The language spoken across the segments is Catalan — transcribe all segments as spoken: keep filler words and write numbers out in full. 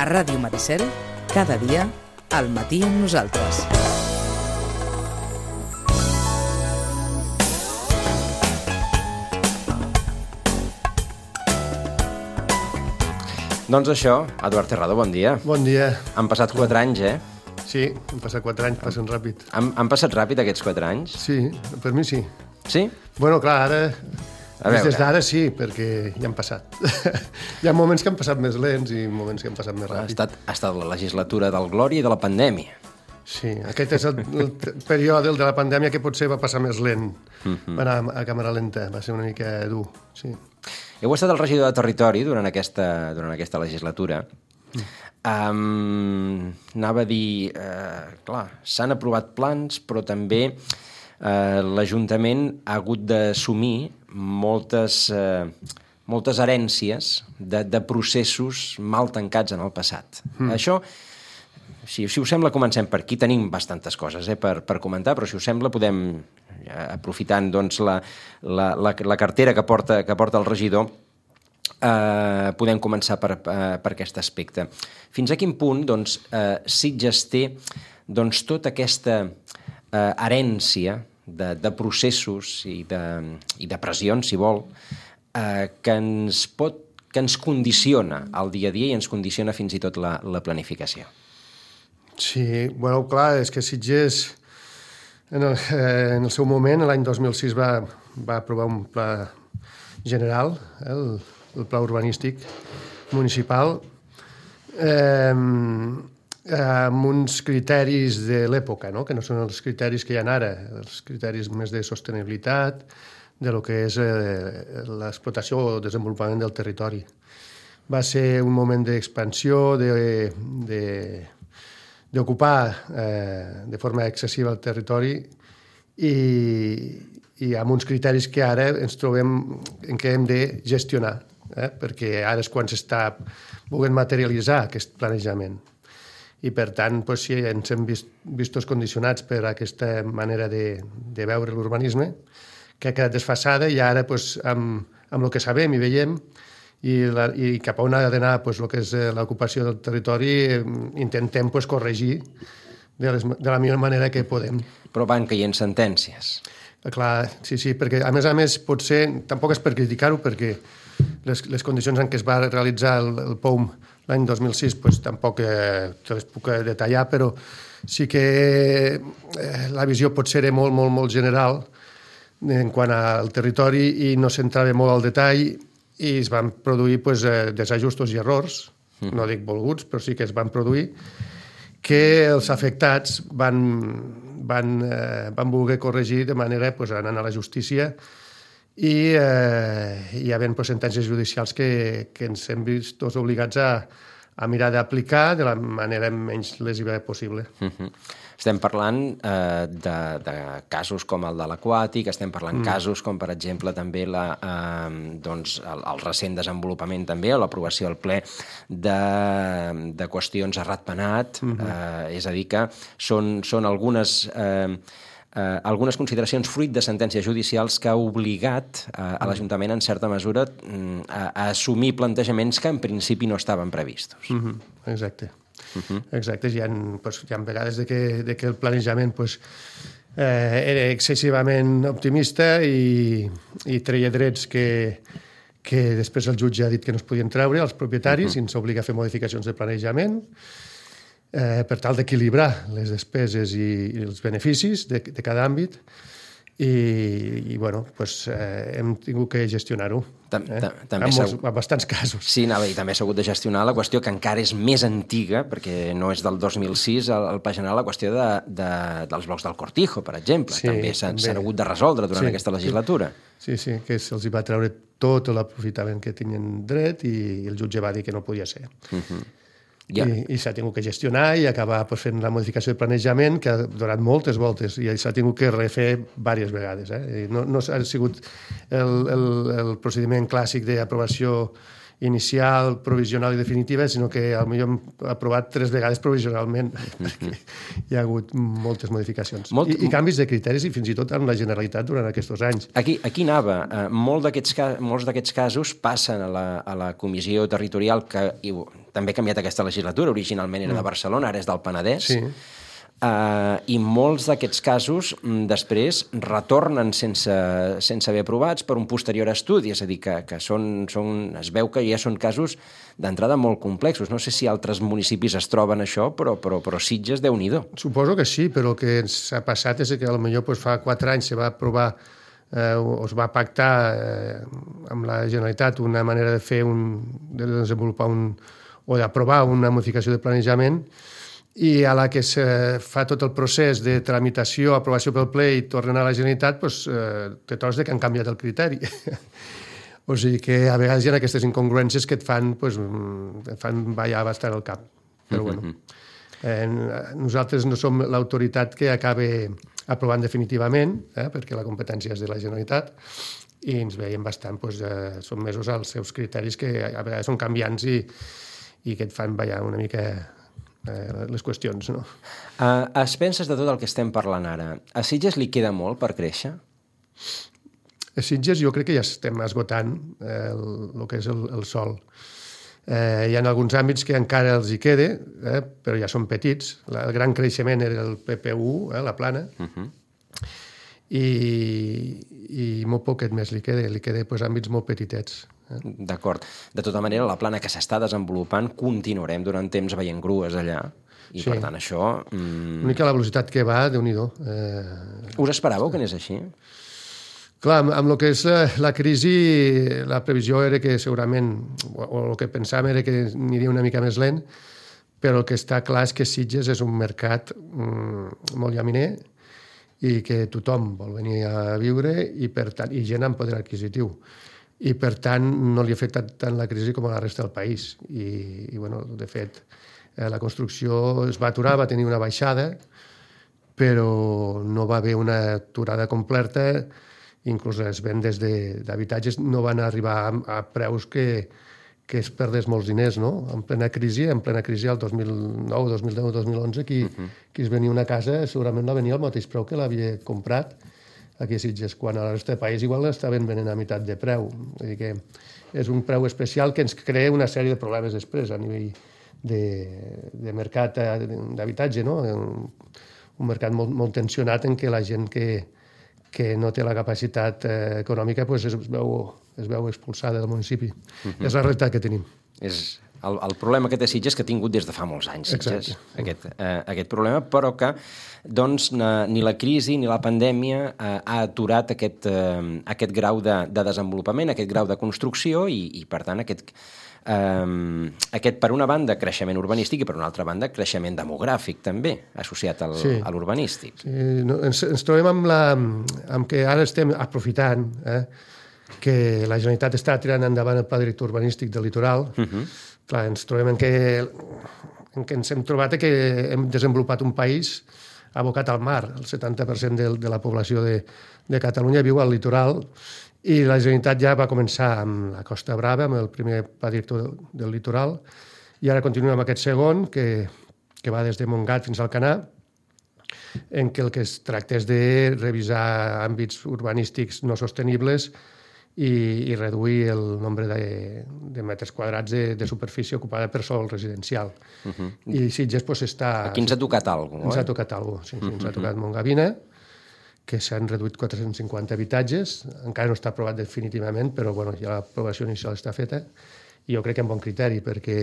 Ràdio Maricel, cada dia, al matí amb nosaltres. Doncs això, Eduard Terrado, bon dia. Bon dia. Han passat quatre anys, eh? Sí, han passat quatre anys, passen ràpid. Han, han passat ràpid aquests quatre anys? Sí, per mi sí. Sí? Bueno, clar, ara... A veure. Des d'ara sí, perquè ja han passat. Hi ha moments que han passat més lents i moments que han passat més Ha ràpid. estat, ha estat la legislatura del Glòria i de la pandèmia. Sí, aquest és el, el període el de la pandèmia que potser va passar més lent. Va anar a càmera lenta, va ser una mica dur, sí. Heu estat el regidor de Territori durant aquesta, durant aquesta legislatura. Mm. Um, anava a dir, uh, clar, s'han aprovat plans, però també uh, l'Ajuntament ha hagut d'assumir moltes, uh, moltes herències de, de processos mal tancats en el passat. Mm. Això, si, si us sembla, comencem per aquí. Tenim bastantes coses eh, per, per comentar, però si us sembla podem, aprofitant doncs, la, la, la, la cartera que porta, que porta el regidor, eh, podem començar per, eh, per aquest aspecte. Fins a quin punt doncs, eh, Sitges té doncs, tota aquesta eh, herència de, de processos i de, i de pressions, si vol, eh, que ens pot que ens condiciona el dia a dia i ens condiciona fins i tot la, la planificació. Sí, bueno, clar, és que Sitges... En el, eh, en el seu moment, l'any dos mil sis, va, va aprovar un pla general, eh, el, el pla urbanístic municipal, eh, amb uns criteris de l'època, no? Que no són els criteris que hi ha ara, els criteris més de sostenibilitat, de lo que és eh, l'explotació o desenvolupament del territori. Va ser un moment d'expansió, de... de d'ocupar eh, de forma excessiva el territori i, i amb uns criteris que ara ens trobem en què hem de gestionar, eh? Perquè ara és quan s'està volent materialitzar aquest planejament. I, per tant, doncs, sí, ens hem vist, vistos condicionats per aquesta manera de, de veure l'urbanisme, que ha quedat desfasada i ara, doncs, amb, amb el que sabem i veiem, I, la, i cap a on ha d'anar pues, el que és l'ocupació del territori, eh, intentem pues, corregir de, les, de la millor manera que podem. Però van caient sentències. Clar, sí, sí, perquè a més a més potser, tampoc és per criticar-ho, perquè les, les condicions en què es va realitzar el, el P O M l'any dos mil sis pues, tampoc eh, te les puc detallar, però sí que eh, la visió potser era molt, molt, molt general en quant al territori i no s'entrava molt al detall i es van produir pues, desajustos i errors, mm. no dic volguts, però sí que es van produir, que els afectats van, van, eh, van voler corregir de manera pues, anant a la justícia i eh, hi havia pues, sentències judicials que, que ens hem vist tots obligats a, a mirar d'aplicar de la manera menys lesiva possible. Mm-hmm. Estem parlant eh, de, de casos com el de l'aquàtic, estem parlant mm. casos com, per exemple, també la, eh, doncs, el, el recent desenvolupament també, o l'aprovació al ple de, de qüestions a ratpenat, mm-hmm. eh, és a dir que són, són algunes, eh, eh, algunes consideracions fruit de sentències judicials que ha obligat eh, a l'Ajuntament, en certa mesura, a, a assumir plantejaments que en principi no estaven previstos. Mm-hmm. Exacte. Uh-huh. Exacte, hi ha, pues, hi ha vegades de que, de que el planejament pues, eh, era excessivament optimista i, i treia drets que, que després el jutge ha dit que no es podien treure als propietaris uh-huh. i ens obliga a fer modificacions de planejament eh, per tal d'equilibrar les despeses i, i els beneficis de, de cada àmbit i, i bueno, pues, eh, hem tingut que gestionar-ho. Tam, eh? tam, també en, molts, segur... en bastants casos. Sí, anava a dir, també s'ha hagut de gestionar la qüestió que encara és més antiga, perquè no és del dos mil sis el, el Pla General, la qüestió de, de, dels blocs del Cortijo, per exemple. Sí, també s'han hagut de resoldre durant sí, aquesta legislatura. Sí, sí, que se'ls va treure tot l'aprofitament que tenien dret i el jutge va dir que no podia ser. Uh-huh. Yeah. I, i s'ha tingut que gestionar i acabar pues, fent la modificació de planejament que ha durat moltes voltes i s'ha tingut que refer diverses vegades. Eh? No, no ha sigut el, el, el procediment clàssic d'aprovació inicial, provisional i definitiva, sinó que potser hem aprovat tres vegades provisionalment, perquè hi ha hagut moltes modificacions. Molt... I, I canvis de criteris, i fins i tot amb la Generalitat durant aquests anys. Aquí, aquí anava. Uh, molt molts d'aquests casos passen a la, a la comissió territorial, que i, també ha canviat aquesta legislatura. Originalment era de Barcelona, ara és del Penedès. Sí. Uh, I molts d'aquests casos m, després retornen sense, sense haver aprovats per un posterior estudi, és a dir, que, que són, són, es veu que ja són casos d'entrada molt complexos. No sé si altres municipis es troben això, però, però, però Sitges, Déu-n'hi-do. Suposo que sí, però el que ens ha passat és que potser pues, fa quatre anys se va aprovar eh, o es va pactar eh, amb la Generalitat una manera de fer un, de desenvolupar un, o d'aprovar una modificació de planejament, i a la que se fa tot el procés de tramitació, aprovació pel ple i tornen a la Generalitat, doncs, eh, te trobes que han canviat el criteri. O sigui que a vegades hi ha aquestes incongruències que et fan, doncs, et fan ballar bastant el cap. Però bueno, eh, nosaltres no som l'autoritat que acaba aprovant definitivament, eh, perquè la competència és de la Generalitat, i ens veiem bastant, doncs, eh, som mesos als seus criteris, que a vegades són canviants i, i que et fan ballar una mica les qüestions, no? Uh, a expenses de tot el que estem parlant ara, a Sitges li queda molt per créixer? A Sitges jo crec que ja estem esgotant eh, el, el que és el, el sol. Eh, hi ha alguns àmbits que encara els hi queda, eh, però ja són petits. La, el gran creixement era el P P U, eh, la plana, uh-huh. i, i molt poquet més li queda. Li queda pues, àmbits molt petitets. D'acord. De tota manera, la plana que s'està desenvolupant continuarem durant temps veient grues allà i, sí. per tant, això... Mm... L'única la velocitat que va, Déu-n'hi-do. Eh... Us esperàveu que anés així? Clar, amb, amb el que és la, la crisi, la previsió era que segurament, o, o el que pensàvem era que aniria una mica més lent, però el que està clar és que Sitges és un mercat mm, molt llaminer i que tothom vol venir a viure i, per tant, i gent amb poder adquisitiu. I, per tant, no li ha afectat tant la crisi com a la resta del país. I, i bueno, de fet, eh, la construcció es va aturar, va tenir una baixada, però no va haver una aturada completa, inclús les vendes d'habitatges no van arribar a, a preus que, que es perdés molts diners, no? En plena crisi, en plena crisi el dos mil nou, dos mil deu, dos mil onze, qui, uh-huh. qui es venia una casa segurament la venia al mateix preu que l'havia comprat aquí a Sitges, quan a la resta del país igual l'estaven venent a meitat de preu. Vull dir que és un preu especial que ens crea una sèrie de problemes després a nivell de, de mercat d'habitatge, no? Un mercat molt, molt tensionat en què la gent que, que no té la capacitat eh, econòmica pues es, veu, es veu expulsada del municipi. Uh-huh. És la realitat que tenim. És el, el problema que té Sitges que ha tingut des de fa molts anys, Sitges, aquest, eh, aquest problema, però que doncs, ni la crisi ni la pandèmia eh, ha aturat aquest, eh, aquest grau de, de desenvolupament, aquest grau de construcció i, i per tant, aquest, eh, aquest, per una banda, creixement urbanístic i, per una altra banda, creixement demogràfic, també, associat al, sí. a l'urbanístic. Sí, no, ens, ens trobem amb, la, amb que ara estem aprofitant eh, que la Generalitat està tirant endavant el pla director urbanístic del litoral. Uh-huh. Clar, ens trobem en què, en què ens hem trobat que hem desenvolupat un país abocat al mar. El setanta per cent de, de la població de, de Catalunya viu al litoral i la Generalitat ja va començar amb la Costa Brava, amb el primer pla director del, del litoral, i ara continua amb aquest segon, que, que va des de Montgat fins al Canà, en què el que es tracta és de revisar àmbits urbanístics no sostenibles i, i reduir el nombre de, de metres quadrats de, de superfície ocupada per sòl residencial. Uh-huh. I Sitges pues, està... Aquí ens ha tocat alguna cosa, Ens ha tocat alguna cosa, sí, sí, ens uh-huh. ha tocat Montgavina, que s'han reduït quatre-cents cinquanta habitatges, encara no està aprovat definitivament, però bueno, ja l'aprovació inicial està feta, i jo crec que amb bon criteri, perquè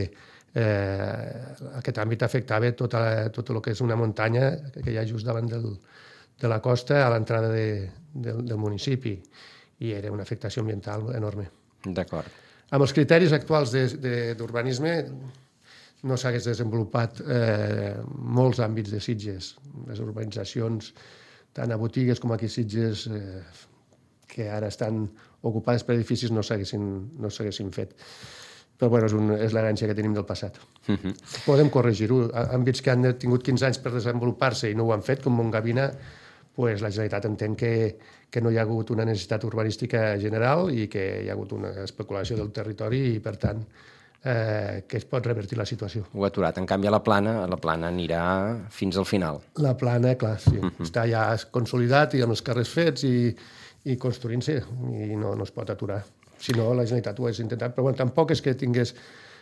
eh, aquest àmbit afectava tota la, tot el que és una muntanya que hi ha just davant del, de la costa a l'entrada de, del, del municipi, i era una afectació ambiental enorme. D'acord. Amb els criteris actuals d'urbanisme no s'hagués desenvolupat eh, molts àmbits de Sitges. Les urbanitzacions, tant a botigues com aquí a Sitges, eh, que ara estan ocupades per edificis, no s'haguessin no s'haguessin fet. Però bueno, és, un, és l'herència que tenim del passat. Uh-huh. Podem corregir-ho. Àmbits que han tingut quinze anys per desenvolupar-se i no ho han fet, com Montgavina, pues, la Generalitat entén que, que no hi ha hagut una necessitat urbanística general i que hi ha hagut una especulació del territori i, per tant, eh, que es pot revertir la situació. Ho ha aturat. En canvi, a la Plana, la Plana anirà fins al final. La Plana, clar, sí, uh-huh. està ja consolidat i amb els carrers fets i, i construint-se, i no, no es pot aturar. Si no, la Generalitat ho hagués intentat, però bueno, tampoc és que tingués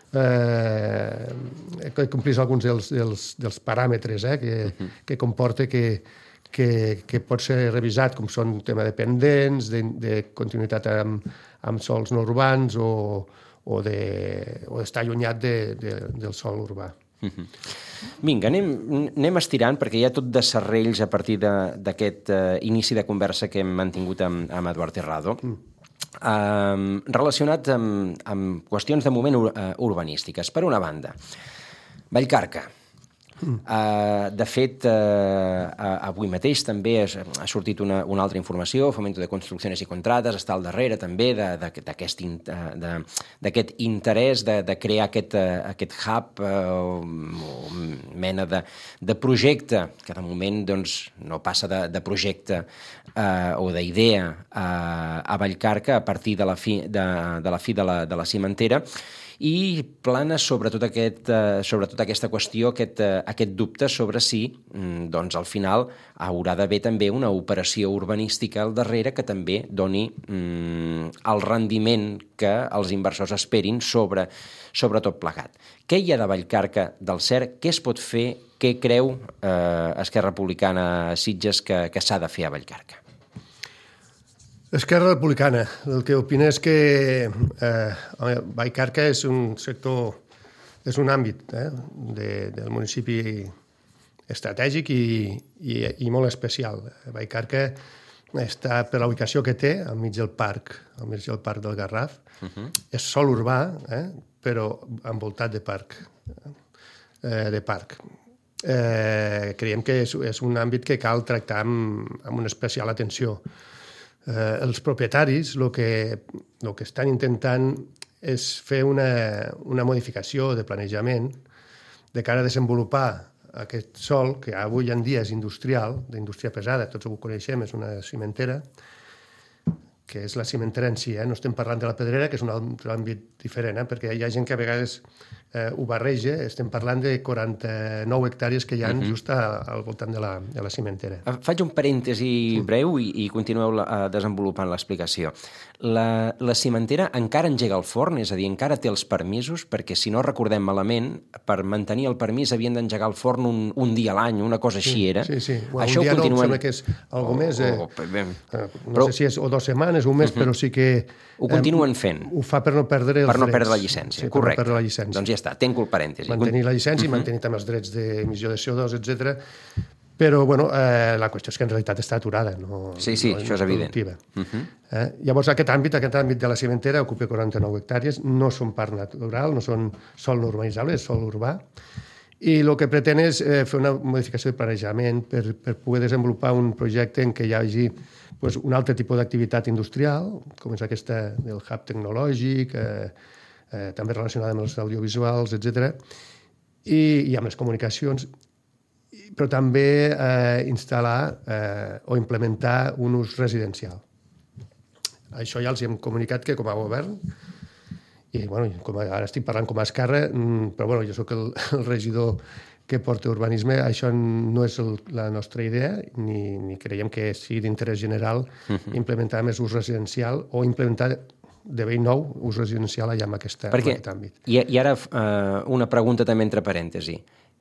eh, que complís alguns dels, dels, dels paràmetres eh, que, uh-huh. que comporta que, que, que pot ser revisat, com són tema de pendents, de, de continuïtat amb, amb sols no urbans o, o, de, o d'estar allunyat de, de, del sol urbà. Uh-huh. Vinga, anem, anem estirant, perquè hi ha tot de serrells a partir d'aquest uh, inici de conversa que hem mantingut amb, amb Eduard Terrado. Mm. Uh, relacionat amb, amb qüestions de moment ur uh, urbanístiques. Per una banda, Vallcarca. Mm. Uh, de fet, uh, uh, avui mateix també ha, ha sortit una, una altra informació, Fomento de Construcciones i Contrates, està al darrere també d'aquest in, interès de, de crear aquest, uh, aquest hub, uh, mena de, de projecte, que de moment doncs, no passa de, de projecte uh, o d'idea uh, a Vallcarca a partir de la fi de, de, la, fi de, la, de la cimentera, i plana sobre tot aquest, uh, sobre tota aquesta qüestió, aquest, uh, aquest dubte sobre si mm, doncs, al final haurà d'haver també una operació urbanística al darrere que també doni mm, el rendiment que els inversors esperin sobre, sobre tot plegat. Què hi ha de Vallcarca del cert? Què es pot fer? Què creu eh, Esquerra Republicana Sitges que, que s'ha de fer a Vallcarca? Esquerra Republicana, el que opina és que eh, Vallcarca és un sector, és un àmbit eh, de, del municipi estratègic i, i, i molt especial. Vallcarca està per la ubicació que té, al mig del parc, al mig del parc del Garraf. Uh-huh. És sòl urbà, eh, però envoltat de parc. Eh, de parc. Eh, creiem que és, és un àmbit que cal tractar amb, amb una especial atenció. Eh, els propietaris el que, el que estan intentant és fer una, una modificació de planejament de cara a desenvolupar aquest sòl, que avui en dia és industrial, d'indústria pesada, tots ho coneixem, és una cimentera, que és la cimentera en si, eh? No estem parlant de la pedrera, que és un altre àmbit diferent, eh? Perquè hi ha gent que a vegades eh, ho barreja, estem parlant de quaranta-nou hectàrees que hi ha uh-huh. just a, al voltant de la, de la cimentera. Faig un parèntesi breu i, i continueu la, uh, desenvolupant l'explicació. La, la cimentera encara engega el forn, és a dir, encara té els permisos, perquè si no recordem malament, per mantenir el permís havien d'engegar el forn un, un dia a l'any, una cosa així sí, era. Sí, sí. Bueno, Això un dia continuen... no, em sembla que és algo més. Eh, oh, oh, ben... eh, no però... sé si és o dues setmanes o un mes, uh-huh. però sí que... Ho continuen fent. Ho fa per no perdre els per no drets. perdre la llicència, sí, correcte. Per no perdre la llicència. Doncs ja està, tanco el parèntesi. Mantenir la llicència uh-huh. i mantenir també els drets d'emissió de C O dos, etcètera. Però, bueno, eh, la qüestió és que en realitat està aturada. No, sí, sí, no, això és evident. Uh-huh. Eh? Llavors, aquest àmbit, aquest àmbit de la cimentera ocupa quaranta-nou hectàrees, no són parc natural, no són sòl no urbanitzable, és sòl urbà, i el que pretén és eh, fer una modificació de planejament per, per poder desenvolupar un projecte en què hi hagi pues, un altre tipus d'activitat industrial, com és aquesta del hub tecnològic, eh, eh, també relacionada amb els audiovisuals, etcètera, i, i amb les comunicacions, però també eh, instal·lar eh, o implementar un ús residencial. Això ja els hem comunicat que com a govern, i bueno, com a, ara estic parlant com a Esquerra, però bueno, jo sóc el, el regidor que porta urbanisme, això no és el, la nostra idea, ni, ni creiem que sigui d'interès general uh-huh. implementar més ús residencial o implementar de vell nou ús residencial allà en, aquesta, Perquè, en aquest àmbit. I, i ara uh, una pregunta també entre parèntesi.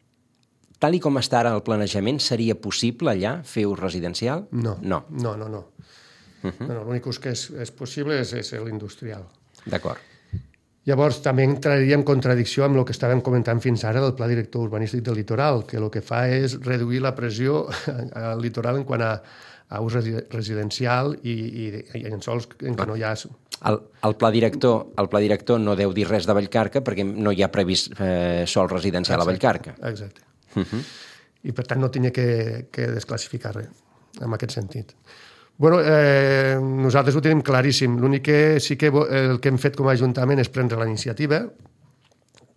Tal i com està ara el planejament, seria possible allà fer ús residencial? No, no, no. no, no. Uh-huh. no, no L'únic ús que és, és possible és, és l'industrial. D'acord. Llavors, també entraria en contradicció amb el que estàvem comentant fins ara del Pla Director Urbanístic del Litoral, que el que fa és reduir la pressió al litoral en quant a, a ús residencial i, i, i en sols en què no hi ha... El, el, pla director, el pla director no deu dir res de Vallcarca perquè no hi ha previst eh, sol residencial exacte, a Vallcarca. Exacte. Uh-huh. I per tant no tenia que, que desclassificar res en aquest sentit. Bueno, eh, nosaltres ho tenim claríssim. L'únic que sí que el que hem fet com a Ajuntament és prendre la iniciativa.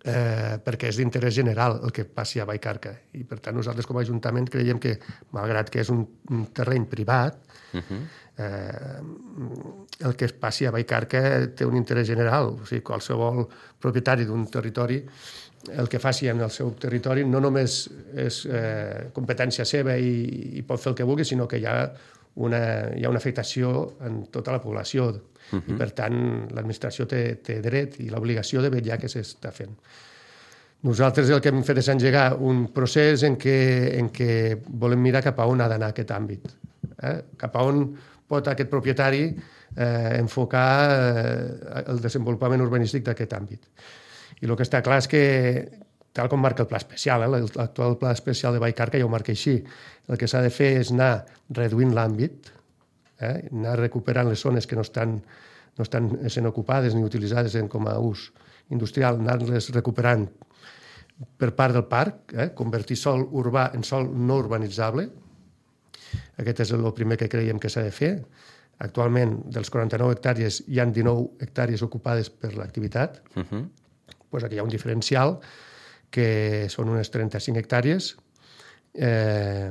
eh, perquè és d'interès general el que passi a Vallcarca. I, per tant, nosaltres com a Ajuntament creiem que, malgrat que és un, un terreny privat, uh-huh. eh, el que passi a Vallcarca té un interès general. O sigui, qualsevol propietari d'un territori, el que faci en el seu territori no només és eh, competència seva i, i pot fer el que vulgui, sinó que hi ha una, hi ha una afectació en tota la població. Uh-huh. I, per tant, l'administració té, té dret i l'obligació de vetllar que s'està fent. Nosaltres el que hem fet és engegar un procés en què, en què volem mirar cap a on ha d'anar aquest àmbit. Eh? Cap a on pot aquest propietari eh, enfocar eh, el desenvolupament urbanístic d'aquest àmbit. I el que està clar és que, tal com marca el pla especial, eh, l'actual pla especial de Vallcarca ja ho marca així, el que s'ha de fer és anar reduint l'àmbit, eh, anar recuperant les zones que no estan, no estan sent ocupades ni utilitzades en, com a ús industrial, anar-les recuperant per part del parc, eh, convertir sòl urbà en sòl no urbanitzable. Aquest és el primer que creiem que s'ha de fer. Actualment, dels quaranta-nou hectàrees, hi ha dinou hectàrees ocupades per l'activitat. Uh-huh. Pues aquí hi ha un diferencial, que són unes trenta-cinc hectàrees, eh,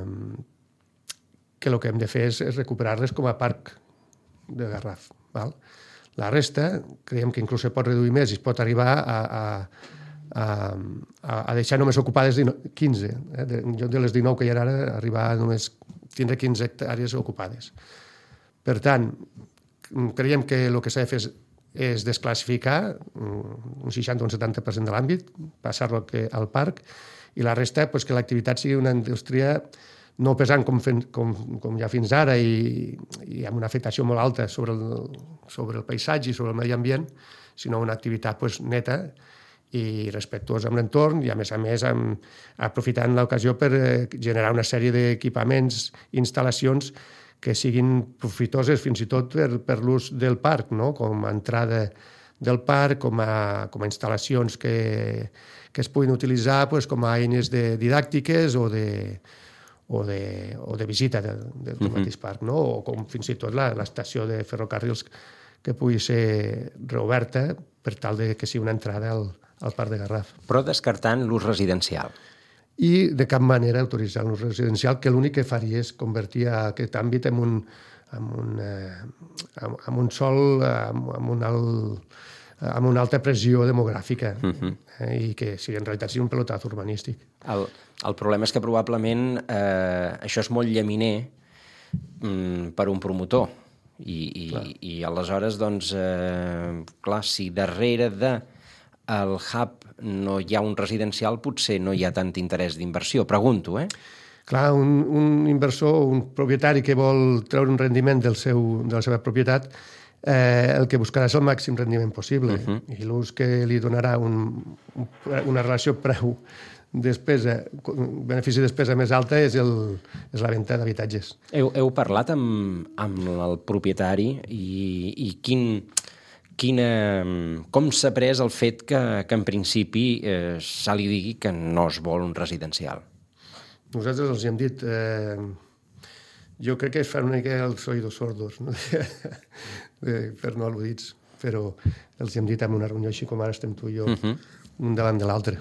que el que hem de fer és, és recuperar-les com a parc de Garraf. Val? La resta, creiem que inclús se pot reduir més i es pot arribar a, a, a, a deixar només ocupades quinze. Eh? De, de les dinou que hi ha ara, arribar a només tindre quinze hectàrees ocupades. Per tant, creiem que el que s'ha de fer és, és desclassificar un seixanta o un setanta per cent de l'àmbit, passar-lo al parc, i la resta pues, que l'activitat sigui una indústria no pesant com, fent, com, com ja fins ara i, i amb una afectació molt alta sobre el, sobre el paisatge i sobre el medi ambient, sinó una activitat pues, neta i respectuosa amb l'entorn i, a més a més, amb, aprofitant l'ocasió per eh, generar una sèrie d'equipaments i instal·lacions que siguin profitoses fins i tot per, per l'ús del parc, no? Com a entrada del parc, com a, com a instal·lacions que, que es puguin utilitzar pues, com a eines de, didàctiques o de, o de, o de visita del, del uh-huh. mateix parc, no? O com fins i tot l'estació de ferrocarrils que pugui ser reoberta per tal de que sigui una entrada al, al parc de Garraf. Però descartant l'ús residencial. I de cap manera autoritzar l'ús residencial, que l'únic que faria és convertir aquest àmbit en un, en un, eh, en un sol amb, amb, un alt, amb una alta pressió demogràfica uh-huh. eh, i que si en realitat sigui un pelotat urbanístic. El, el problema és que probablement eh, això és molt llaminer mm, per un promotor i, i, i aleshores, doncs, eh, clar, si darrere de el hub no hi ha un residencial, potser no hi ha tant interès d'inversió. Pregunto, eh? Clar, un, un inversor, un propietari que vol treure un rendiment del seu, de la seva propietat, eh, el que buscarà és el màxim rendiment possible. Uh-huh. I l'ús que li donarà un, una relació preu-despesa, benefici-despesa més alta és, el, és la venda d'habitatges. Heu, heu parlat amb, amb el propietari i, i quin... Quina, com s'ha pres el fet que, que en principi eh, se li digui que no es vol un residencial? Nosaltres els hem dit, eh, jo crec que es fan una mica els oïdos sordos, no? Per no al·ludits, però els hem dit en una reunió així com ara estem tu i jo, uh-huh. un davant de l'altre.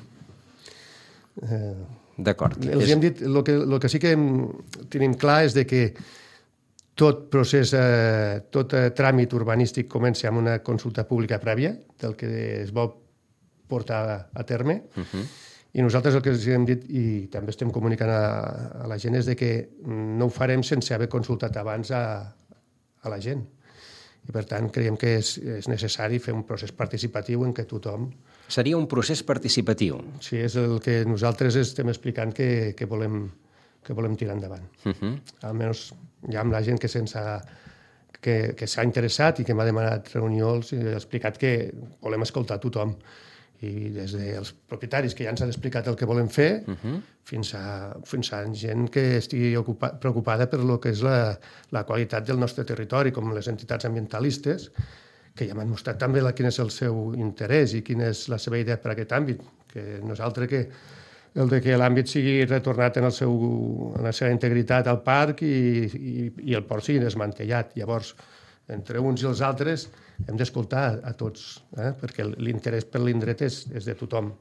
Eh, D'acord. Els és... hem dit, el que, el que sí que tenim clar és de que tot procés, eh, tot eh, tràmit urbanístic comença amb una consulta pública prèvia del que es vol portar a, a terme. Uh-huh. I nosaltres el que els hem dit, i també estem comunicant a, a la gent, és de que no ho farem sense haver consultat abans a, a la gent. I, per tant, creiem que és, és necessari fer un procés participatiu en què tothom... Seria un procés participatiu? Sí, és el que nosaltres estem explicant que, que, volem, que volem tirar endavant. Uh-huh. Almenys hi ha amb la gent que sense que, que s'ha interessat i que m'ha demanat reunió, els he explicat que volem escoltar tothom. I des dels propietaris que ja ens han explicat el que volen fer, uh-huh. fins, a, fins a gent que estigui ocupa, preocupada per lo que és la, la qualitat del nostre territori, com les entitats ambientalistes, que ja m'han mostrat també la, quin és el seu interès i quina és la seva idea per a aquest àmbit, que no és altre que el de que l'àmbit sigui retornat en, el seu, en la seva integritat al parc i, i, i el port sigui desmantellat. Llavors, entre uns i els altres, hem d'escoltar a tots, eh? Perquè l'interès per l'indret és, és de tothom.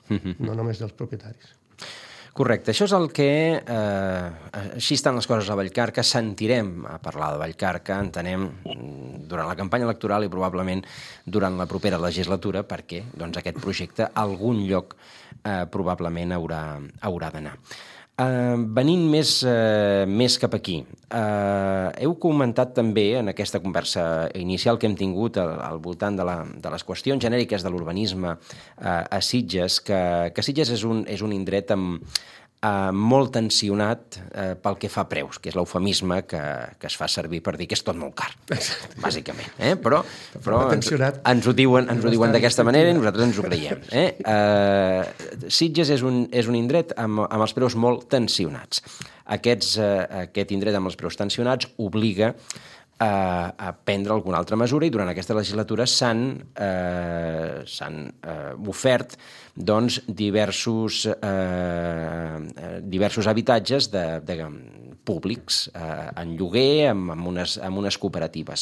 no només dels propietaris. Correcte. Això és el que... Eh, així estan les coses a Vallcarca. Sentirem a parlar de Vallcarca, entenem, durant la campanya electoral i probablement durant la propera legislatura, perquè doncs, aquest projecte a algun lloc eh, probablement haurà, haurà d'anar. Eh, venint més, eh, més cap aquí, eh, heu comentat també en aquesta conversa inicial que hem tingut al, al voltant de, la, de les qüestions genèriques de l'urbanisme eh, a Sitges, que, que Sitges és un, és un indret amb, eh, molt tensionat eh, pel que fa a preus, que és l'eufemisme que, que es fa servir per dir que és tot molt car, bàsicament. Eh? Però, però ens, ens ho diuen, ens ho diuen d'aquesta manera i nosaltres ens ho creiem. Eh? Eh, Sitges és un, és un indret amb, amb els preus molt tensionats. Aquests, eh, aquest indret amb els preus tensionats obliga a, a prendre alguna altra mesura i durant aquesta legislatura s'han eh, s'han eh, ofert doncs, diversos, eh, diversos habitatges de, de, públics eh, en lloguer amb, amb, unes, amb unes cooperatives.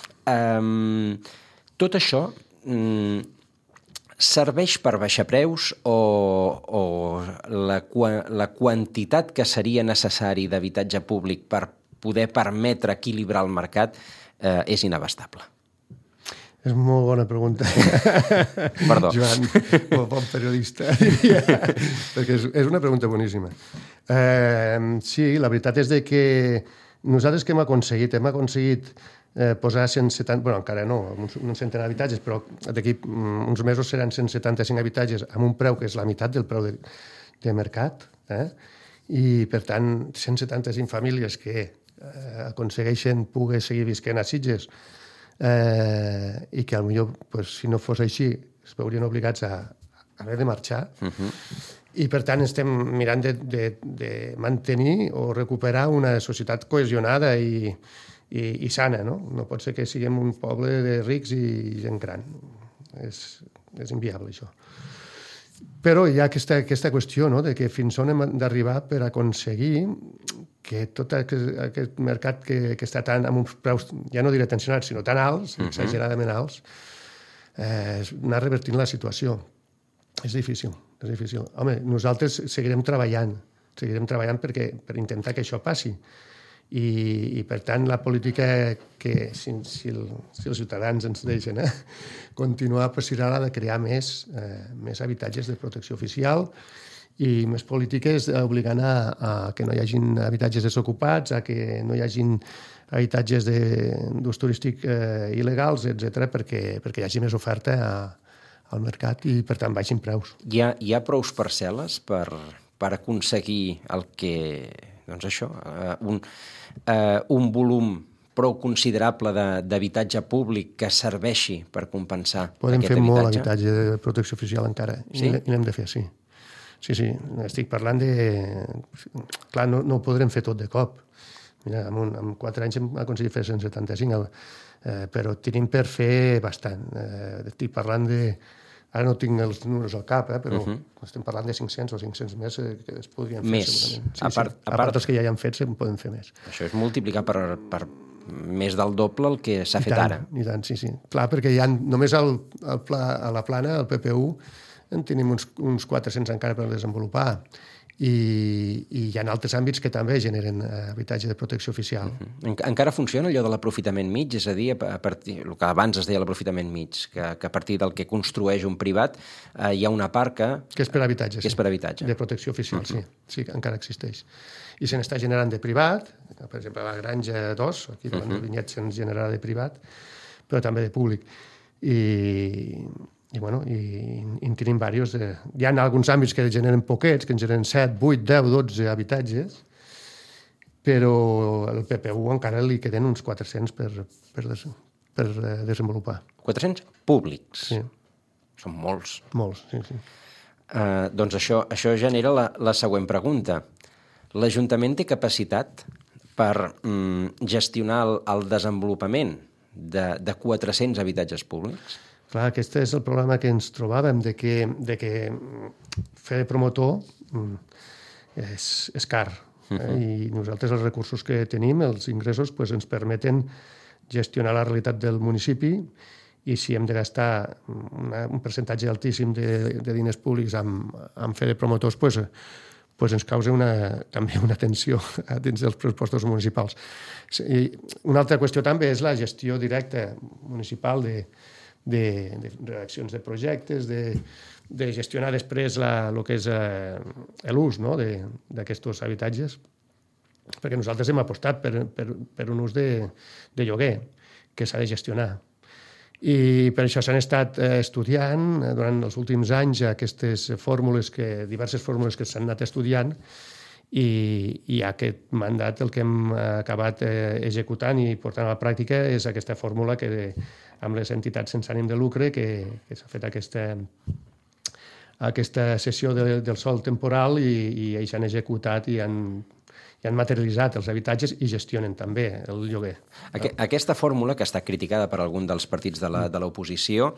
Eh, tot això mm, serveix per baixar preus o, o la, la quantitat que seria necessari d'habitatge públic per poder permetre equilibrar el mercat eh, és inabastable? És molt bona pregunta. Perdó. Joan, molt bon periodista, diria, perquè és, és una pregunta boníssima. Eh, sí, la veritat és de que nosaltres que hem aconseguit? Hem aconseguit eh, posar cent setanta... Bueno, encara no, un, un centenar d'habitatges, però d'aquí uns mesos seran cent setanta-cinc habitatges amb un preu que és la meitat del preu de, de mercat, eh? I, per tant, cent setanta-cinc famílies que eh, aconsegueixen poder seguir visquent a Sitges eh, i que potser, pues, si no fos així, es veurien obligats a, a haver de marxar. Uh-huh. I, per tant, estem mirant de, de, de mantenir o recuperar una societat cohesionada i, i, i sana, no? No pot ser que siguem un poble de rics i gent gran. És, és inviable, això. Però hi ha aquesta, aquesta qüestió, no?, de que fins on hem d'arribar per aconseguir que tot aquest, aquest mercat que, que està tan amb uns preus, ja no diré tensionats, sinó tan alts, uh-huh. exageradament alts, eh, anar revertint la situació. És difícil, és difícil. Home, nosaltres seguirem treballant, seguirem treballant perquè, per intentar que això passi. I, i per tant, la política que, si, si, el, si els ciutadans ens deixen eh, continuar, pues, serà la de crear més, eh, més habitatges de protecció oficial i més polítiques obligant a, a que no hi hagin habitatges desocupats, a que no hi hagin habitatges d'ús turístic eh, il·legals, etcètera, perquè, perquè hi hagi més oferta a, al mercat i, per tant, baixin preus. Hi ha, hi ha prous parcel·les per, per aconseguir el que... Doncs això, uh, un, uh, un volum prou considerable d'habitatge públic que serveixi per compensar Podem aquest fer habitatge? molt habitatge de protecció oficial encara, sí? i n'hem de fer, sí. Sí, sí, estic parlant de... Clar, no, no ho podrem fer tot de cop. Mira, en, un, en quatre anys hem aconseguit fer cent setanta-cinc, eh, però tenim per fer bastant. Eh, estic parlant de... Ara no tinc els números al cap, eh, però uh-huh. estem parlant de cinc-cents o cinc-cents més que es podrien fer, més. segurament. Sí, a part, sí. A part dels que ja hi han fet, se'n poden fer més. Això és multiplicar per, per més del doble el que s'ha fet tant, ara. I tant, sí, sí. Clar, perquè hi ha només al, al pla, a la plana, al P P U, en tenim uns, uns quatre-cents encara per desenvolupar. I, i hi ha altres àmbits que també generen habitatge de protecció oficial. Uh-huh. Encara funciona allò de l'aprofitament mig? És a dir, a partir, el que abans es deia l'aprofitament mig, que, que a partir del que construeix un privat eh, hi ha una part que... Que és per habitatge, que sí. és per habitatge. De protecció oficial, uh-huh. sí. Sí, encara existeix. I se n'està generant de privat, per exemple, la Granja dos, aquí davant uh-huh. del vinyet se'n generarà de privat, però també de públic. I... I, bueno, i, i en tenim diversos. De... Hi ha alguns àmbits que generen poquets, que en generen set, vuit, deu, dotze habitatges, però al P P U encara li queden uns quatre-cents per, per, des, per desenvolupar. quatre-cents públics? Sí. Són molts. Molts, sí, sí. Uh, doncs això, això genera la, la següent pregunta. L'Ajuntament té capacitat per mm, gestionar el, el desenvolupament de, de quatre-cents habitatges públics? Clar, aquest és el problema que ens trobàvem, de que, de que fer de promotor és, és car. Eh? Uh-huh. I nosaltres els recursos que tenim, els ingressos, pues, ens permeten gestionar la realitat del municipi i si hem de gastar una, un percentatge altíssim de, de diners públics amb, amb fer de promotors, pues, pues ens causa una, també una tensió dins dels pressupostos municipals. I una altra qüestió també és la gestió directa municipal de, de, de redaccions de projectes, de, de gestionar després la, el que és eh, l'ús, no?, d'aquests habitatges, perquè nosaltres hem apostat per, per, per un ús de, de lloguer que s'ha de gestionar. I per això s'han estat estudiant durant els últims anys aquestes fórmules, que, diverses fórmules que s'han anat estudiant, i, i aquest mandat el que hem acabat executant i portant a la pràctica és aquesta fórmula que amb les entitats sense ànim de lucre que, que s'ha fet aquesta, aquesta cessió de, del sòl temporal i, i ells han executat i han i han materialitzat els habitatges i gestionen també el lloguer. Aqu aquesta fórmula, que està criticada per algun dels partits de l'oposició,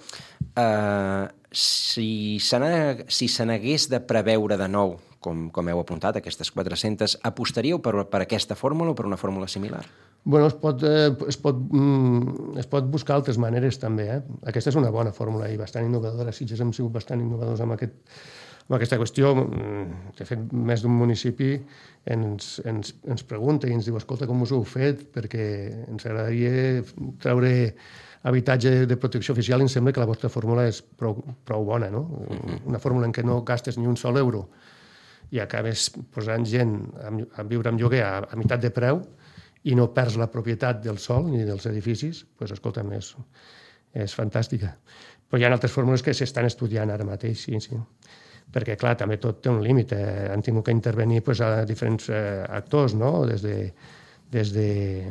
eh, si se si se n'hagués de preveure de nou, com, com heu apuntat, aquestes quatre-centes, apostaríeu per, per aquesta fórmula o per una fórmula similar? Bueno, es pot, eh, es pot, mm, es pot buscar altres maneres també. Eh? Aquesta és una bona fórmula i bastant innovadora. Sitges hem sigut bastant innovadors amb aquest amb aquesta qüestió. De fet, més d'un municipi ens, ens, ens pregunta i ens diu, escolta, com us ho heu fet? Perquè ens agradaria treure habitatge de protecció oficial i em sembla que la vostra fórmula és prou, prou bona, no? Una fórmula en què no gastes ni un sol euro i acabes posant gent a, a viure amb lloguer a, a meitat de preu i no perds la propietat del sòl ni dels edificis, doncs, escolta'm, és, és fantàstica. Però hi ha altres fórmules que s'estan estudiant ara mateix, sí, sí. Perquè, clar, també tot té un límit. Eh? Han tingut que intervenir pues, a diferents eh, actors, no? Des de, des de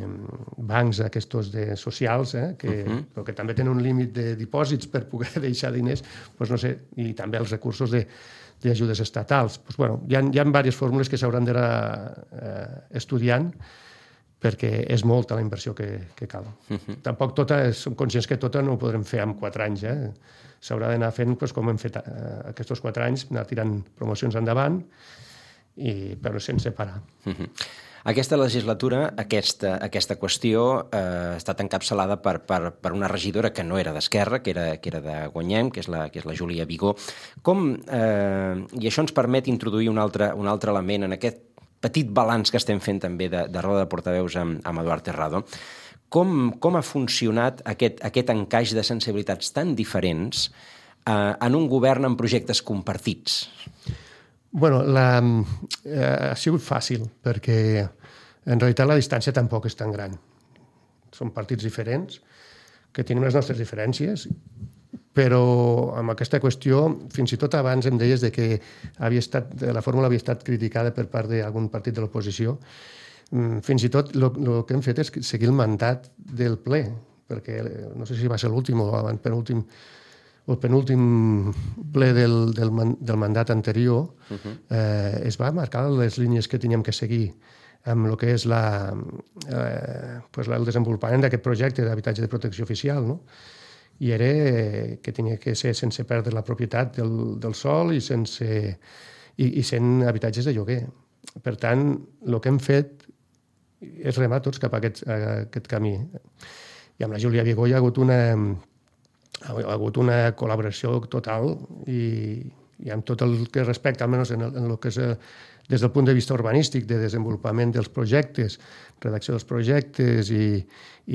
bancs aquests de socials, eh? que, uh -huh. però que també tenen un límit de dipòsits per poder deixar diners, pues, no sé, i també els recursos d'ajudes estatals. Pues, bueno, hi ha, hi ha diverses fórmules que s'hauran d'anar eh, estudiant, perquè és molta la inversió que, que cal. Uh -huh. Tampoc tota, som conscients que tota no ho podrem fer en quatre anys, eh? S'haurà d'anar fent, doncs, com hem fet eh, aquests quatre anys, anar tirant promocions endavant, i, però sense parar. Uh -huh. Aquesta legislatura, aquesta, aquesta qüestió eh, ha estat encapçalada per, per, per una regidora que no era d'Esquerra, que, era, que era de Guanyem, que és la, que és la Júlia Vigó. Com, eh, i això ens permet introduir un altre, un altre element en aquest petit balanç que estem fent també de, de roda de portaveus amb, amb Eduard Terrado. Com, com ha funcionat aquest, aquest encaix de sensibilitats tan diferents eh, en un govern amb projectes compartits? Bueno, la, eh, ha sigut fàcil, perquè en realitat la distància tampoc és tan gran. Són partits diferents, que tenim les nostres diferències, però amb aquesta qüestió, fins i tot abans em deies de que havia estat, la fórmula havia estat criticada per part d'algun partit de l'oposició. Fins i tot el que hem fet és seguir el mandat del ple, perquè no sé si va ser l'últim o el penúltim, el penúltim ple del, del, del mandat anterior, uh-huh. eh, es va marcar les línies que teníem que seguir amb el que és la, eh, pues el desenvolupament d'aquest projecte d'habitatge de protecció oficial, no? I era eh, que tenia que ser sense perdre la propietat del, del sòl i, sense, i, i sent habitatges de lloguer. Per tant, el que hem fet és remar tots cap a aquest, a aquest camí. I amb la Júlia Vigó hi ha hagut una, ha hagut una col·laboració total i, i amb tot el que respecta, almenys en el, en el que és el, des del punt de vista urbanístic, de desenvolupament dels projectes, redacció dels projectes i,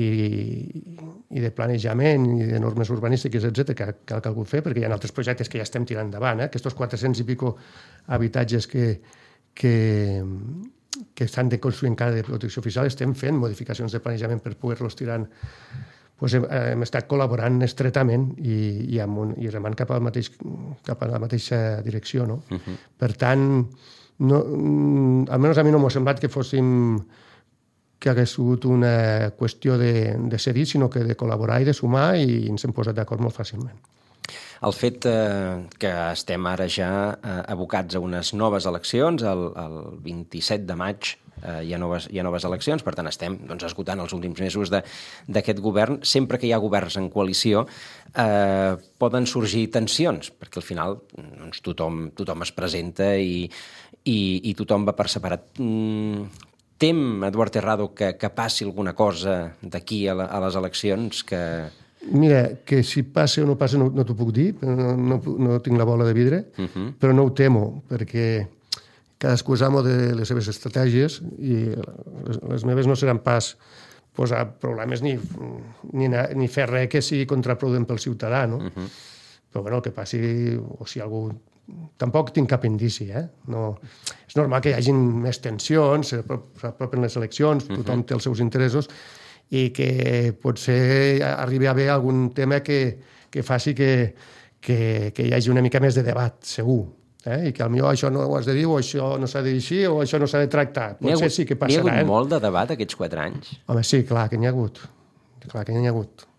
i, i de planejament i de normes urbanístiques, etcètera, que, que ha calgut fer, perquè hi ha altres projectes que ja estem tirant endavant. Eh? Aquests quatre-cents i pico habitatges que, que, que s'han de construir encara de protecció oficial, estem fent modificacions de planejament per poder-los tirar. Pues hem, hem estat col·laborant estretament i, i, amb un, i remant cap, al mateix, cap a la mateixa direcció. No? Uh-huh. Per tant, no, almenys a mi no m'ha semblat que fóssim que hagués sigut una qüestió de, de cedir, sinó que de col·laborar i de sumar, i ens hem posat d'acord molt fàcilment. El fet eh, que estem ara ja eh, abocats a unes noves eleccions, el, el vint-i-set de maig eh, hi, ha noves, hi ha noves eleccions, per tant estem doncs, esgotant els últims mesos d'aquest govern. Sempre que hi ha governs en coalició eh, poden sorgir tensions, perquè al final doncs, tothom, tothom es presenta i, i, i tothom va per separat. Mm, tem, Eduard Terrado, que, que passi alguna cosa d'aquí a, la, a les eleccions que... Mira, que si passa o no passa no, no t'ho puc dir, no, no, no tinc la bola de vidre, uh-huh. però no ho temo, perquè cadascú és amo de les seves estratègies i les, les meves no seran pas posar problemes ni, ni, ni fer res que sigui contraproduent pel ciutadà, no? Uh-huh. Però bueno, el que passi, o si algú... Tampoc tinc cap indici, eh? No... És normal que hi hagi més tensions, s'apropen les eleccions, tothom té els seus interessos, i que potser arribi a haver algun tema que, que faci que, que, que hi hagi una mica més de debat, segur. Eh? I que potser això no ho has de dir, o això no s'ha de dir així, o això no s'ha de tractar. Potser sí que passarà. N'hi ha hagut eh? molt de debat aquests quatre anys? Home, sí, clar que n'hi ha hagut. Clar que n'hi ha hagut.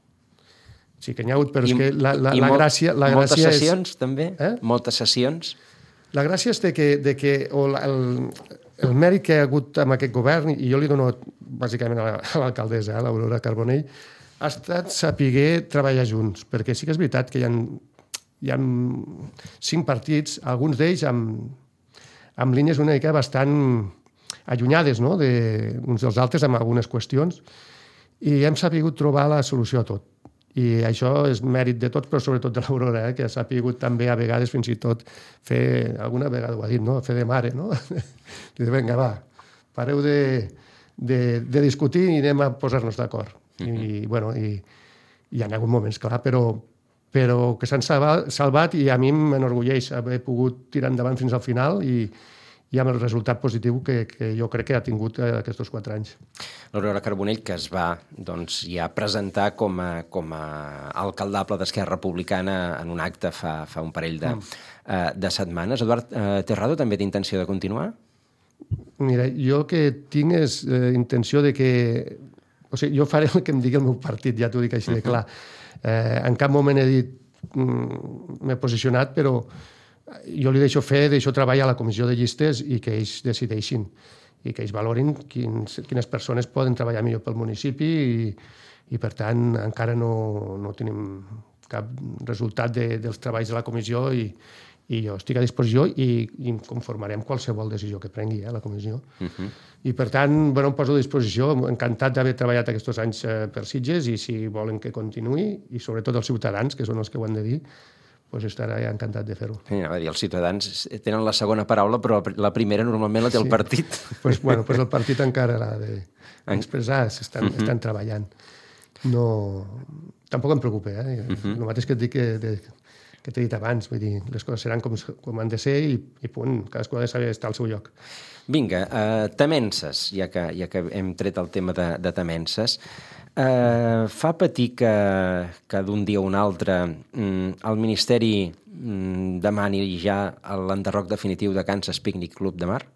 Sí que n'hi ha hagut, però I, és que la, la, la molt, gràcia, la gràcia moltes sessions, és... també? Eh? Moltes sessions? La gràcia és de que, de que o la, el, el mèrit que hi ha hagut amb aquest govern, i jo li dono bàsicament a l'alcaldessa, a l'Aurora Carbonell, ha estat saber treballar junts, perquè sí que és veritat que hi ha, hi ha cinc partits, alguns d'ells amb, amb línies una mica bastant allunyades, no?, de, uns dels altres amb algunes qüestions, i hem sabut trobar la solució a tot. I això és mèrit de tots, però sobretot de l'Aurora, eh, que ha sabut també a vegades fins i tot fer, alguna vegada ho ha dit, no?, fer de mare, no? Diu, vinga, va, pareu de, de, de discutir i anem a posar-nos d'acord. Uh-huh. I, bueno, i, hi ha hagut moments, clar, però, però que s'han salvat, salvat i a mi m'enorgulleix haver pogut tirar endavant fins al final i, i amb el resultat positiu que, que jo crec que ha tingut aquests quatre anys. L'Aurora Carbonell, que es va doncs, ja presentar com a, com a alcaldable d'Esquerra Republicana en un acte fa, fa un parell de, mm. uh, de setmanes. Eduard uh, Terrado també té intenció de continuar? Mira, jo el que tinc és eh, intenció de que... O sigui, jo faré el que em digui el meu partit, ja t'ho dic així de clar. Eh, en cap moment he dit... Mm, m'he posicionat, però jo li deixo fer, deixo treballar a la comissió de llistes i que ells decideixin i que ells valorin quins, quines persones poden treballar millor pel municipi i, i per tant, encara no, no tenim cap resultat de, dels treballs de la comissió i, i jo estic a disposició i, i conformarem qualsevol decisió que prengui eh, la comissió. Uh-huh. I per tant, bueno, em poso a disposició, encantat d'haver treballat aquests anys eh, per Sitges i si volen que continuï, i sobretot els ciutadans, que són els que ho han de dir, pues estarà encantat de fer-ho. Sí, va dir, els ciutadans tenen la segona paraula, però la primera normalment la té sí. el partit. Pues, bueno, pues el partit encara l'ha d'expressar, s'estan uh-huh. estan treballant. No... Tampoc em preocupa, eh? Uh-huh. El mateix que et dic que, de, que t'he dit abans, vull dir, les coses seran com, com han de ser i, i punt, cadascú ha de saber estar al seu lloc. Vinga, uh, temences, ja que, ja que hem tret el tema de, de temences, Uh, fa patir que, que d'un dia a un altre mm, el Ministeri mm, demani ja l'enderroc definitiu de Kansas Picnic Club de Mar?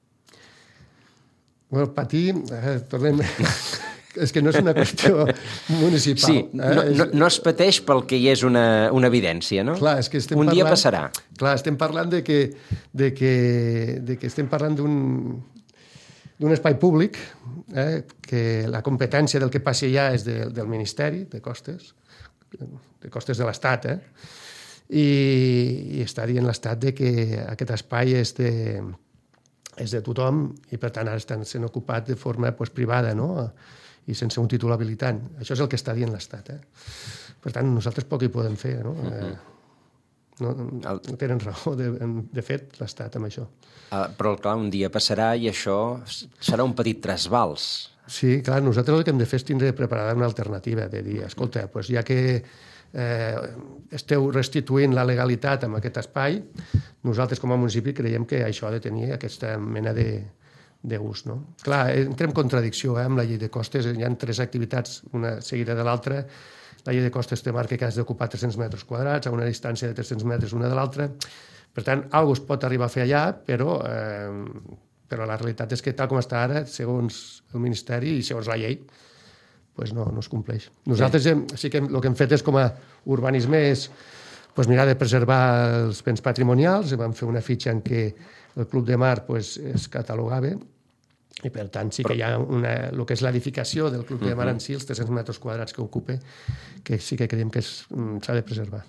Bueno, patir... Eh, tornem... és que no és una qüestió municipal. Sí, no, no, no es pateix pel que hi és una, una evidència, no? Clar, és que estem un parlant, dia passarà. Clar, estem parlant de que, de que, de que estem parlant d'un... d'un espai públic, eh, que la competència del que passi allà és de, del Ministeri de Costes, de Costes de l'Estat, eh? I, i està dient l'Estat de que aquest espai és de, és de tothom i, per tant, ara estan sent ocupat de forma pues, privada, no?, i sense un títol habilitant. Això és el que està dient l'Estat. Eh? Per tant, nosaltres poc hi podem fer, no? Uh-huh. eh, No, no tenen raó, de, de fet, l'Estat amb això. Uh, però, clar, un dia passarà i això serà un petit trasbals. Sí, clar, nosaltres el que hem de fer és tindre preparada una alternativa, de dir, escolta, doncs ja que eh, esteu restituint la legalitat en aquest espai, nosaltres com a municipi creiem que això ha de tenir aquesta mena de, de ús, no? Clar, entra en contradicció eh, amb la llei de costes, hi ha tres activitats, una seguida de l'altra. La llei de costes té marca que has d'ocupar tres-cents metres quadrats, a una distància de tres-cents metres una de l'altra. Per tant, alguna cosa es pot arribar a fer allà, però, eh, però la realitat és que tal com està ara, segons el Ministeri i segons la llei, pues no, no es compleix. Nosaltres hem, sí que el que hem fet és com a urbanisme és pues, mirar de preservar els béns patrimonials, vam fer una fitxa en què el Club de Mar pues, es catalogava, i per tant sí que hi ha una, el que és l'edificació del Club de Mar en si, els tres-cents metres quadrats que ocupa, que sí que creiem que s'ha de preservar.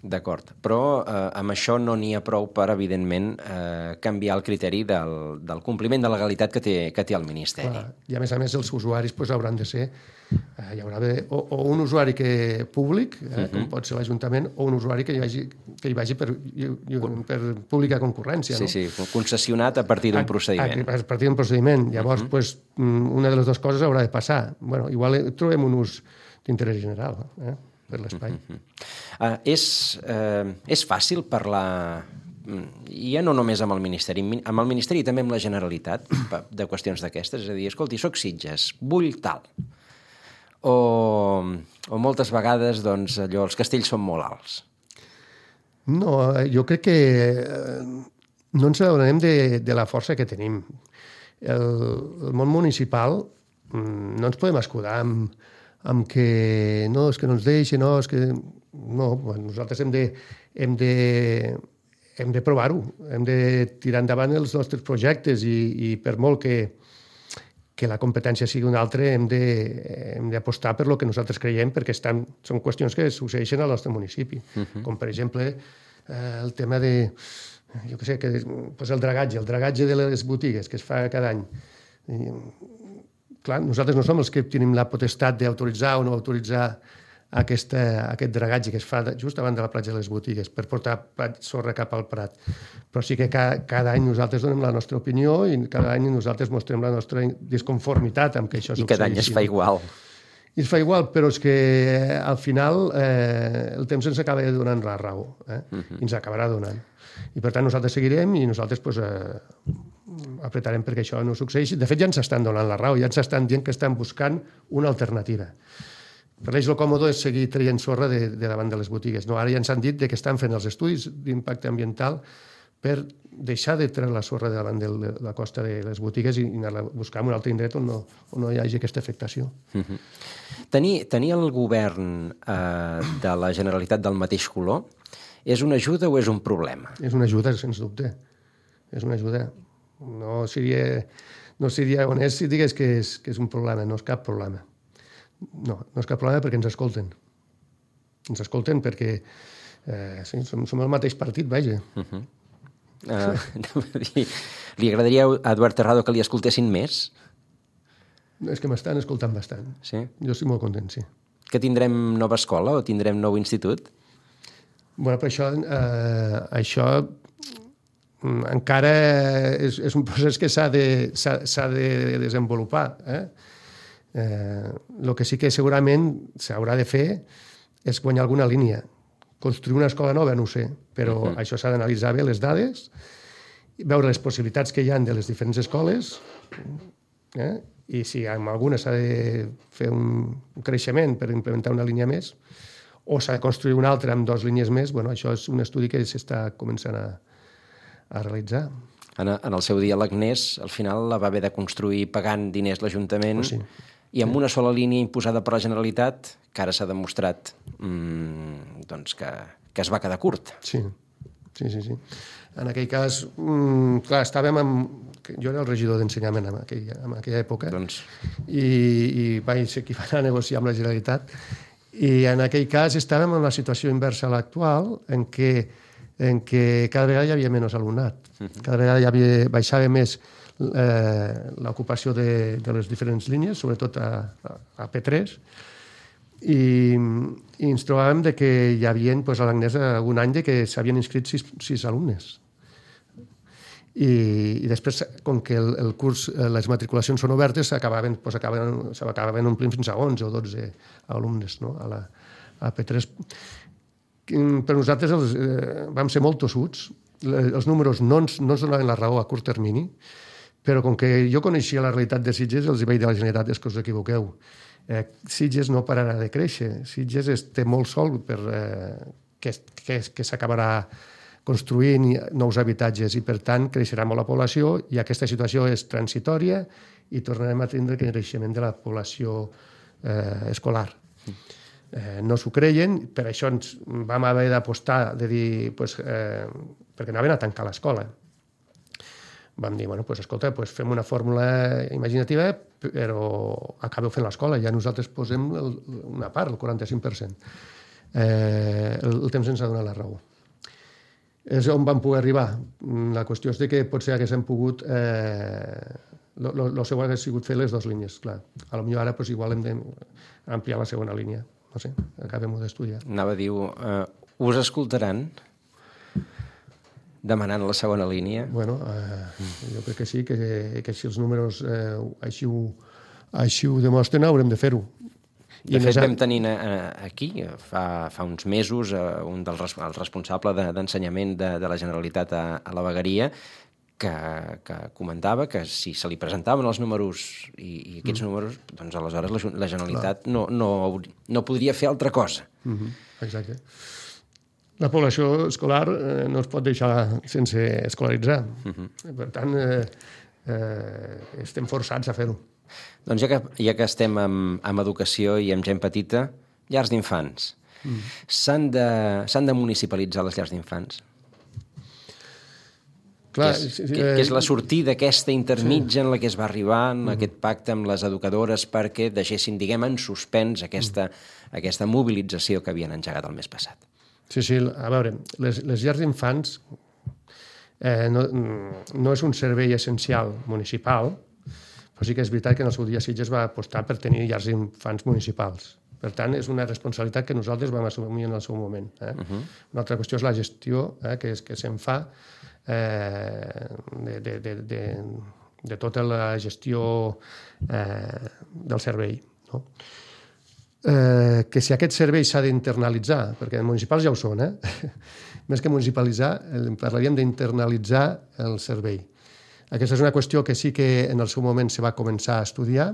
D'acord, però eh, amb això no n'hi ha prou per, evidentment, eh, canviar el criteri del, del compliment de legalitat que té, que té el Ministeri. Clar. I a més a més els usuaris pues, hauran de ser eh, hi haurà de, o, o un usuari que públic, eh, uh-huh. com pot ser l'Ajuntament, o un usuari que hi vagi, que hi vagi per, per pública concurrència. Sí, no? sí, concessionat a partir d'un procediment. A, a partir d'un procediment. Llavors, uh-huh. pues, una de les dues coses haurà de passar. Bueno, igual trobem un ús d'interès general, eh? Per l'espai. Uh-huh. uh, és, uh, és fàcil parlar, ja no només amb el Ministeri, amb el Ministeri i també amb la Generalitat, de qüestions d'aquestes, és a dir, escolti, soc Sitges, vull tal. O, o moltes vegades, doncs, allò, els castells són molt alts. No, jo crec que no ens adonem de, de la força que tenim. El, el món municipal no ens podem escudar amb amb que no, és que no ens deixa, no, és que... No, bueno, nosaltres hem de, hem de, hem de provar-ho, hem de tirar endavant els nostres projectes i, i per molt que, que la competència sigui una altra, hem de, hem d'apostar per lo que nosaltres creiem, perquè estan, són qüestions que succeeixen al nostre municipi, uh-huh. com per exemple eh, el tema de, jo què sé, que, pues el dragatge, el dragatge de les botigues que es fa cada any. I, clar, nosaltres no som els que tenim la potestat d'autoritzar o no autoritzar aquesta, aquest dragatge que es fa just davant de la platja de les botigues per portar sorra cap al Prat. Però sí que cada, cada any nosaltres donem la nostra opinió i cada any nosaltres mostrem la nostra disconformitat amb que això succeeixi. I cada any es fa igual. I es fa igual, però és que al final eh, el temps ens acaba donant la raó, eh? Uh-huh. I ens acabarà donant. I per tant nosaltres seguirem i nosaltres pues, eh, apretarem perquè això no succeeixi. De fet, ja ens estan donant la raó, ja ens estan dient que estan buscant una alternativa. Per ells el còmode és seguir traient sorra de, de davant de les botigues. No, ara ja ens han dit que estan fent els estudis d'impacte ambiental per deixar de treure la sorra de davant de la costa de les botigues i anar a buscar un altre indret on no, on no hi hagi aquesta afectació. Uh-huh. Tenir, tenir el govern eh, de la Generalitat del mateix color és una ajuda o és un problema? És una ajuda, sens dubte. És una ajuda. No seria, no seria honest si digués que és, que és un problema. No és cap problema. No, no és cap problema perquè ens escolten. Ens escolten perquè eh, sí, som, som el mateix partit, vaja. Uh-huh. uh, li agradaria a Eduard Terrado que li escoltessin més? És que m'estan escoltant bastant. Sí? Jo estic molt content, sí. Que tindrem nova escola o tindrem nou institut? Bueno, però això, eh, això encara és, és un procés que s'ha de, s'ha, s'ha de desenvolupar. Eh? Eh, el que sí que segurament s'haurà de fer és guanyar alguna línia. Construir una escola nova, no ho sé, però uh-huh. això s'ha d'analitzar bé les dades, veure les possibilitats que hi ha de les diferents escoles, eh? I si amb alguna s'ha de fer un creixement per implementar una línia més, o s'ha de construir una altra amb dues línies més, bueno, això és un estudi que s'està començant a, a realitzar. En, en el seu dia l'Agnès, al final, la va haver de construir pagant diners l'Ajuntament, oh, sí. i amb sí. una sola línia imposada per la Generalitat, que ara s'ha demostrat mmm, doncs que, que es va quedar curt. Sí, sí, sí. sí. En aquell cas, mmm, clar, estàvem amb... Jo era el regidor d'ensenyament en aquella, en aquella època, doncs... i, i vaig ser qui va anar a negociar amb la Generalitat, i en aquell cas estàvem en una situació inversa a l'actual, en què, en què cada vegada hi havia menys alumnat. Uh-huh. Cada vegada hi havia, baixava més eh, l'ocupació de, de les diferents línies, sobretot a, a, a P tres, i, i ens trobàvem de que hi havia pues, a l'Agnès un any de que s'havien inscrit sis, sis alumnes. I, i després, com que el, el curs, les matriculacions són obertes, s'acabaven pues, s'acabaven omplint fins a onze o dotze alumnes, no? a, la, a P tres. Per nosaltres els, eh, vam ser molt tossuts, els números no ens, no ens donaven la raó a curt termini, però com que jo coneixia la realitat de Sitges, els vaig dir a la Generalitat és que us equivoqueu. Eh, Sitges no pararà de créixer, Sitges es, té molt sol per, eh, que, que, que s'acabarà construint nous habitatges i, per tant, creixerà molt la població i aquesta situació és transitòria i tornarem a tindre creixement de la població eh, escolar. Eh, no s'ho creien, per això ens vam haver d'apostar, de dir, pues, eh, perquè anaven a tancar l'escola. Vam dir, bueno, pues, escolta, pues, fem una fórmula imaginativa, però acabeu fent l'escola, ja nosaltres posem el, una part, el quaranta-cinc per cent. eh, el, el temps ens ha donat la raó. És on vam poder arribar. La qüestió és de que potser haguéssim pogut... Eh, el següent hagués sigut fer les dues línies, clar. A lo millor ara pues, igual hem d'ampliar la segona línia. No sé, acabem-ho d'estudiar. Anava a dir, uh, us escoltaran demanant la segona línia? Bueno, eh, jo crec que sí, que, que si els números eh, així, ho, així ho demostren, haurem de fer-ho. De fet, vam tenir aquí, fa, fa uns mesos, un del el responsable d'ensenyament de, de la Generalitat a, a la Vegueria, que, que comentava que si se li presentaven els números i, i aquests mm. números, doncs aleshores la, la Generalitat no, no, no podria fer altra cosa. Mm-hmm. Exacte. La població escolar eh, no es pot deixar sense escolaritzar. Mm-hmm. Per tant, eh, eh, estem forçats a fer-ho. Doncs ja que, ja que estem amb, amb educació i amb gent petita, llars d'infants. Mm. S'han de, s'han de municipalitzar les llars d'infants? Clar, que, és, que, que és la sortida aquesta intermitja sí. en la que es va arribar, en mm. aquest pacte amb les educadores perquè deixessin, diguem, en suspens aquesta, mm. aquesta mobilització que havien engegat el mes passat. Sí, sí, a veure, les, les llars d'infants eh, no, no és un servei essencial municipal, però sí que és veritat que en el seu dia Sitges va apostar per tenir llars d'infants municipals. Per tant, és una responsabilitat que nosaltres vam assumir en el seu moment. Eh? Uh-huh. Una altra qüestió és la gestió eh, que, és, que se'n fa eh, de, de, de, de, de tota la gestió eh, del servei. No? Eh, que si aquest servei s'ha d'internalitzar, perquè els municipals ja ho són, eh? més que municipalitzar, parlaríem d'internalitzar el servei. Aquesta és una qüestió que sí que en el seu moment se va començar a estudiar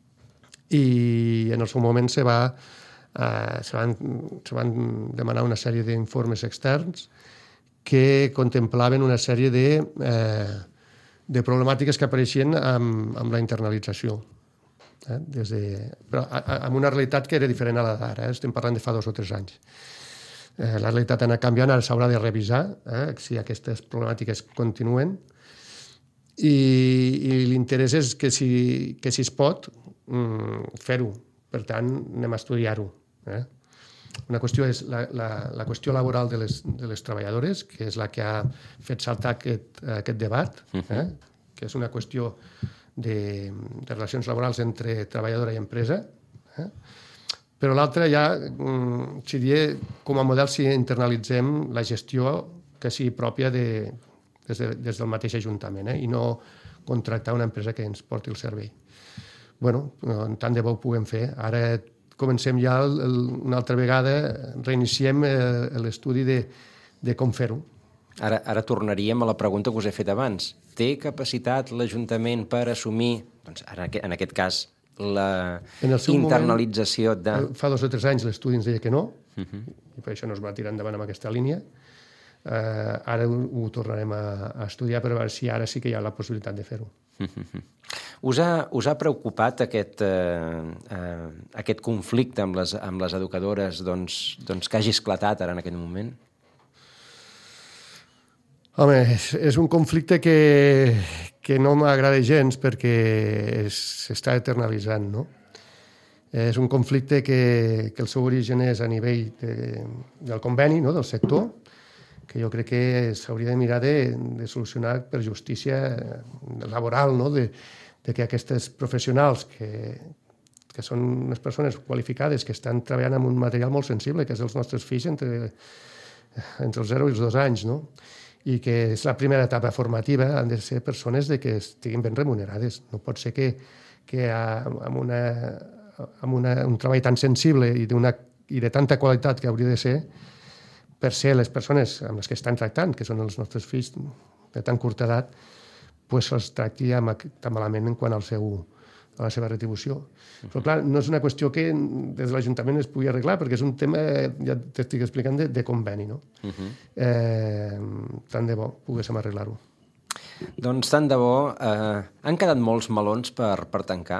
i en el seu moment se, va, eh, se, van, se van demanar una sèrie d'informes externs que contemplaven una sèrie de, eh, de problemàtiques que apareixien amb, amb la internalització. Eh? Des de, però a, a, amb una realitat que era diferent a la d'ara, eh? Estem parlant de fa dos o tres anys. Eh, la realitat ha anat canviant, ara s'haurà de revisar eh? si aquestes problemàtiques continuen i, i l'interès és que si, que si es pot mm, fer-ho. Per tant, anem a estudiar-ho. Eh? Una qüestió és la, la, la qüestió laboral de les, de les treballadores, que és la que ha fet saltar aquest, aquest debat, eh? que és una qüestió de, de relacions laborals entre treballadora i empresa. Eh? Però l'altra ja mm, seria com a model si internalitzem la gestió que sigui pròpia de, des, de, des del mateix Ajuntament eh? i no contractar una empresa que ens porti el servei. Bueno, tant de bo ho puguem fer. Ara comencem ja el, el, una altra vegada, reiniciem l'estudi de, de com fer-ho. Ara, ara tornaríem a la pregunta que us he fet abans. Té capacitat l'Ajuntament per assumir, doncs, ara, en aquest cas, la internalització moment, de... Fa dos o tres anys l'estudi ens deia que no, uh-huh. i per això no es va tirar endavant amb aquesta línia. Uh, ara ho, ho tornarem a, a estudiar per veure si ara sí que hi ha la possibilitat de fer-ho. Uh-huh. Us ha, us ha preocupat aquest, uh, uh, aquest conflicte amb les, amb les educadores doncs, doncs, que hagi esclatat ara en aquest moment? Home, és, és un conflicte que, que no m'agrada gens perquè s'està eternalitzant, no? És un conflicte que, que el seu origen és a nivell de, del conveni, no?, del sector, que jo crec que s'hauria de mirar de, de solucionar per justícia laboral, no?, de, de que aquestes professionals que, que són unes persones qualificades que estan treballant amb un material molt sensible, que és els nostres fills entre, entre els zero i els dos anys, no?, i que és la primera etapa formativa, han de ser persones de que estiguin ben remunerades. No pot ser que, que amb, una, amb una, un treball tan sensible i, i de tanta qualitat que hauria de ser, per ser les persones amb les que estan tractant, que són els nostres fills de tan curta edat, pues se'ls tracti amb, tan malament en quant al seu, a la seva retribució. Uh-huh. Però, clar, no és una qüestió que des de l'Ajuntament es pugui arreglar, perquè és un tema, ja t'estic explicant, de, de conveni, no? Uh-huh. Eh, tant de bo poguéssim arreglar-ho. Doncs tant de bo. Eh, han quedat molts melons per, per tancar?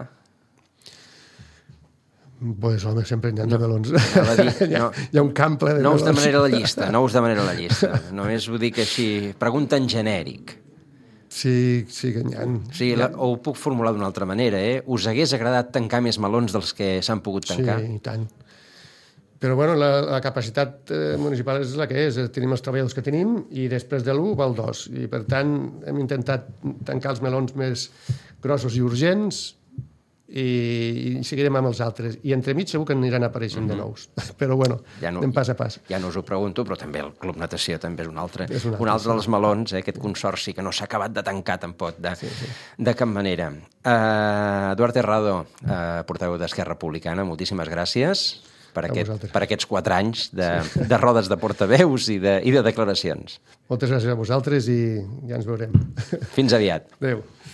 Pues, home, sempre n'hi ha de melons. Dir, hi, ha, no, hi ha un cample de no melons. No us demanaré la llista, no us demanaré la llista. Només ho dic així, pregunta en genèric. Sí, sí que n'hi ha. Sí, la, o ho puc formular d'una altra manera, eh? Us hagués agradat tancar més melons dels que s'han pogut tancar? Sí, i tant. Però bueno, la, la capacitat eh, municipal és la que és. Tenim els treballadors que tenim i després de l'u va el dos. I per tant hem intentat tancar els melons més grossos i urgents i, i seguirem amb els altres. I entremig segur que aniran apareixent mm-hmm. de nous. Però bueno, ja no, anem pas a pas. Ja no us ho pregunto, però també el Club Natació també és un altre, és un altre, un altre dels melons, eh, aquest consorci que no s'ha acabat de tancar tampoc de, sí, sí. de cap manera. Uh, Eduard Terrado, uh, portaveu d'Esquerra Republicana, moltíssimes gràcies per, aquest, per aquests quatre anys de, de rodes de portaveus i de, i de declaracions. Moltes gràcies a vosaltres i ja ens veurem. Fins aviat. Adéu.